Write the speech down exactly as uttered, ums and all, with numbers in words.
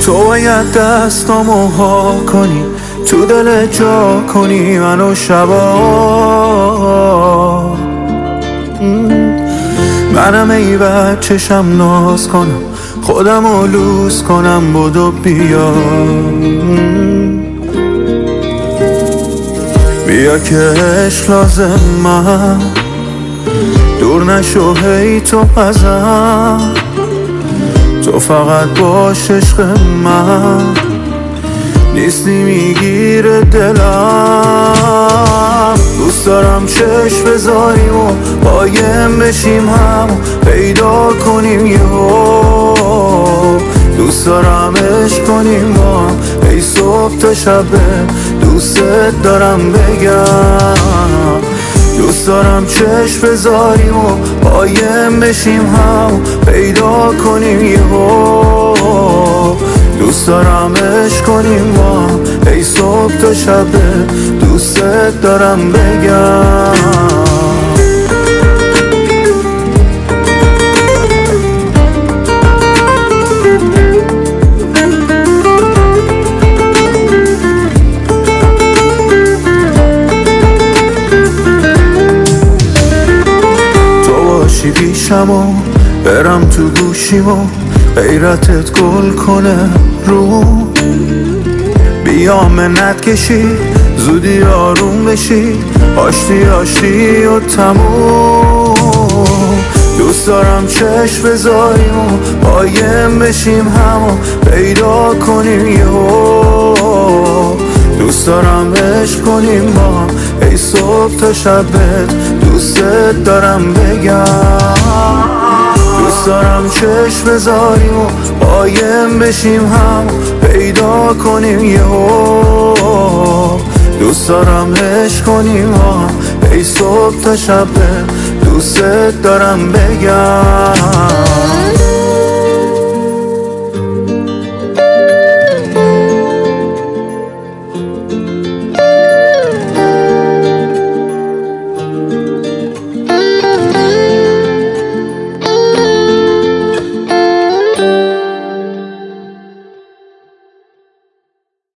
تو باید دستامو ها کنی، تو دل جا کنی منو شبا. منم ای بچشم ناز کنم، خودمو لوس کنم، بدو بیا بیا که عشق لازم من، دور نشو هی تو ازم، تو فقط باش عشق من، نیستی میگیره دلم. دوست دارم چشم بذاریم و قایم بشیم، هم پیدا کنیم یهو. دوست دارم عشق کنیم با هم ای صبح تا شب، دوستت دارم بگم. دوست دارم چشم بذاریم و قایم بشیم، هم پیدا کنیم یهو. دوست دارم عشق کنیم با هم ای صبح تا شب، دوستت دارم بگم. باشی پیشم و برم تو گوشیم و غیرتت گل کنه رو. بیا منت کشی زودی آروم بشی، آشتی آشتی و تموم. دوست دارم چشم بذاریم و قایم بشیم، همو پیدا کنیم یهو. دوست دارم عشق کنیم با هم ای صبح تا شب، دوستت دارم بگم. دوست دارم چشم بذاریم و قایم بشیم، هم پیدا کنیم یهو. دوست دارم عشق کنیم با هم ای صبح تا شب، دوستت دارم بگم.